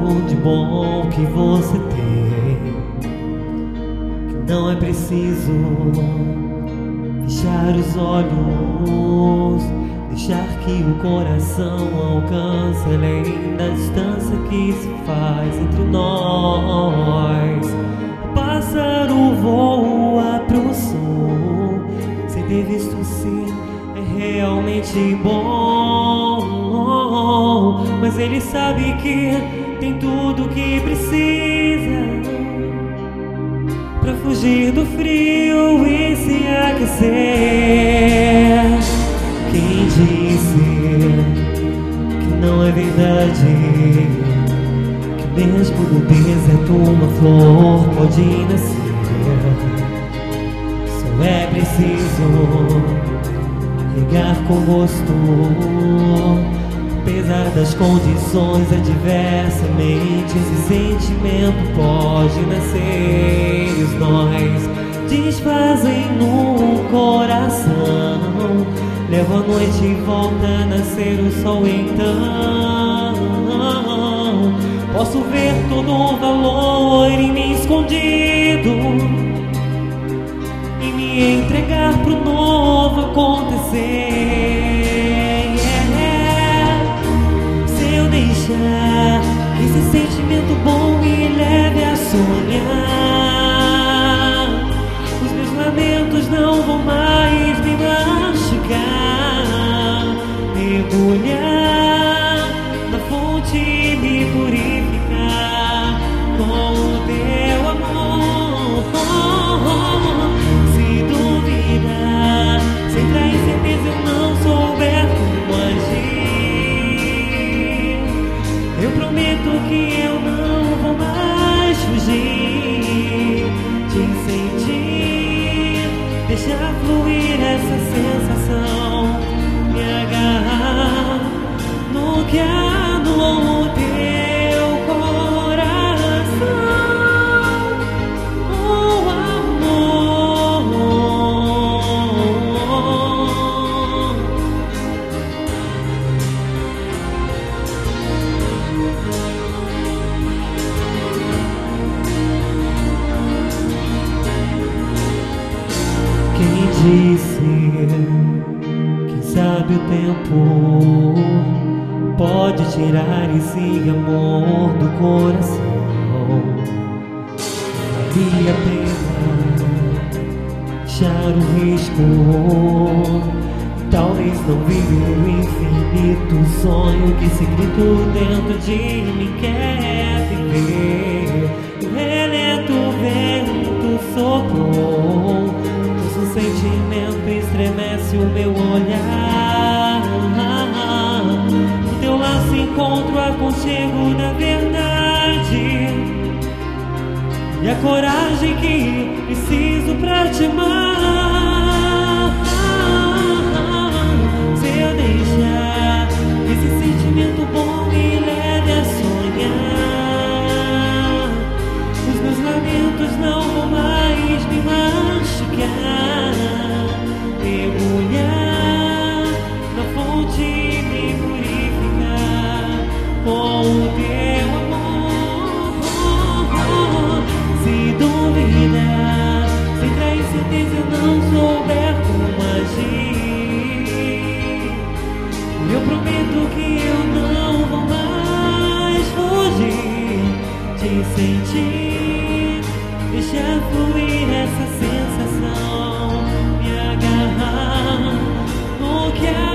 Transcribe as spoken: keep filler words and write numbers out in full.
de bom que você tem, que não é preciso fechar os olhos, deixar que o coração alcance além da distância que se faz entre nós. O pássaro voa pro sul sem ter visto se é realmente bom, mas ele sabe que tem tudo que precisa pra fugir do frio e se aquecer. Quem disse que não é verdade que mesmo no deserto uma flor pode nascer? Só é preciso regar com gosto, apesar das condições adversas, esse sentimento pode nascer. E os nós desfazem no coração, leva a noite e volta a nascer o sol. Então posso ver todo o valor em mim escondido e me entregar pro novo acontecer. Deixar que esse sentimento bom me leve a sonhar. Os meus lamentos não vão mais me machucar. Mergulhar na fonte e me purificar com o teu amor. Se duvidar, se entrar em certeza eu não souber como agir, eu prometo que eu não vou mais fugir, te sentir, deixar fluir essa sensação, me agarrar no que há no teu coração, oh amor. Quem disse, quem sabe o tempo pode tirar esse amor do coração? Vale a pena deixar o risco, talvez não viver o infinito sonho que secreto dentro de mim quer viver. O relento vento soprou, o sentimento estremece o meu olhar. No teu laço encontro aconchego da verdade e a coragem que preciso pra te amar. Se eu deixar esse sentimento bom me leve a sonhar, os meus lamentos não vão mais me machucar. Mergulhar na fonte e me purificar com o teu amor. Se duvidar, se entrar em certeza eu não souber como agir, eu prometo que eu não vou mais fugir, te sentir, deixar fluir essa sensação, me agarrar no que há